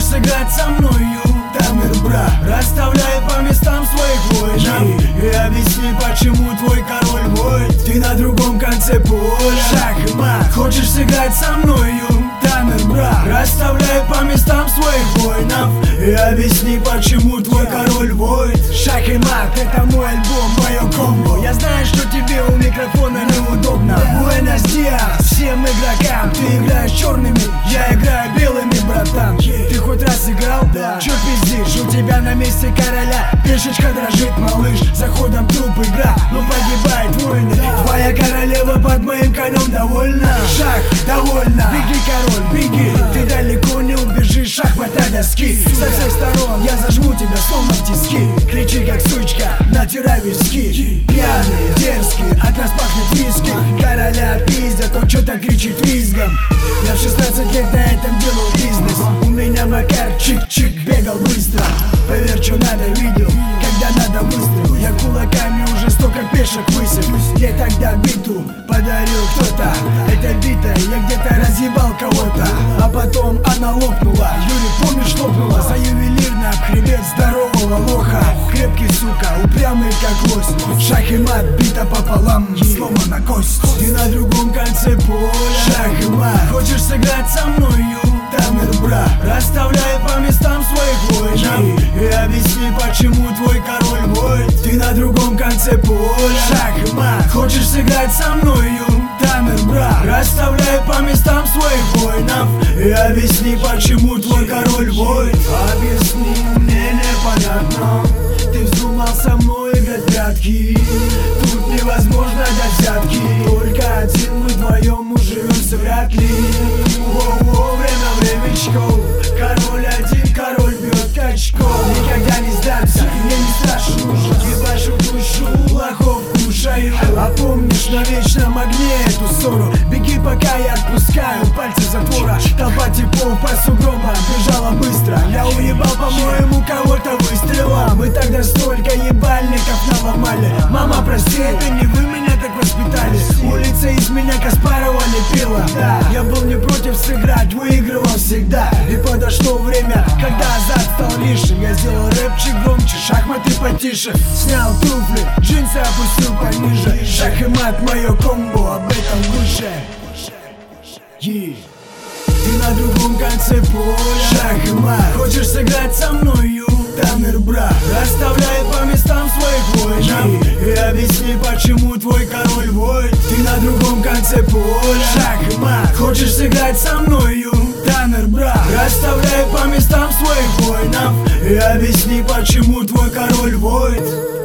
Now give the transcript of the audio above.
сыграть со мною? Тамер, брат, расставляй по местам своих воинов и объясни, почему твой король воет. Ты на другом конце поля, шах и мат. Хочешь сыграть со мною? Тамер, брат, расставляй по местам своих воинов и объясни, почему твой король воет. Шах и мат, это мой альбом, мое комбо. Я знаю, что тебе у микрофона неудобно. Буэнос диас всем игрокам. Ты играешь черными, я играю белыми, братан. Ты хоть раз играл? Да. Чё пиздишь? У тебя на месте короля пешечка дрожит, малыш. За ходом труп игра, но погибает воины. Твоя королева под моим конем довольна? Шах, довольна. Беги, король, беги. Ты далеко не убежишь, шахмата доски. Со всех сторон я зажму тебя словно в тиски. Кричи как сучка, натирай виски. Пьяные, дерзкие, от нас пахнет виски. Короля пиздят, он что-то кричит визгом. Я в 16 лет на этом делал бизнес. У меня Макар чик-чик бегал быстро. Поверь, что надо, видел, когда надо выстрел. Я кулаками уже столько пешек высек. Мне тогда биту подарил кто-то. Это бита, я где-то разъебал кого-то. А потом она лопнула. Юрий, помнишь, лопнула за ювелирный обхребет здорового лоха. Крепкий, сука, упрямый как лось. Шах и мат, бита пополам, сломана кость. Ты на другом конце поля, шах и мат. Хочешь сыграть со мною? Тамер, брат, расставляй по местам своих воинов и объясни, почему твой король воет. Ты на другом конце поля, шах и мат. Хочешь сыграть со мною? Тамер, брат, расставляй по местам своих воинов и объясни, почему твой король воет. Объясни, мне непонятно. Ты вздумал со мной играть в прятки. Тут невозможно дать взятки. Только один мы вдвоем уживемся вряд ли. Воу-воу, времечко. Король один, король бьет качков. Никогда не сдамся, мне не страшен ужас. Ебашу душу, лохов кушаю. А помнишь на вечном огне эту ссору? Беги, пока я отпускаю пальцы затвора. Толпа типов по сугробам бежала быстро. Я уебал, по-моему, кого-то выстрелом. Мы тогда столько ебальников наломали. Мама, прости, это не вы меня так воспитали. Улица из меня Каспарова лепила. Я был не против сыграть, выигрывал всегда. И подошло время, когда азарт стал лишним. Я сделал рэпчик громче, шахматы потише. Снял туфли, джинсы опустил пониже. Шах и мат, мое комбо, об этом выше. Ты на другом конце поля, шах и мат. Хочешь сыграть со мною? Тамер, брат, расставляй по местам своих воинов и объясни, почему твой король воет. Ты на другом конце поля, шах и мат. Хочешь сыграть со мною? Тамер, брат, расставляй по местам своих воинов и объясни, почему твой король воет.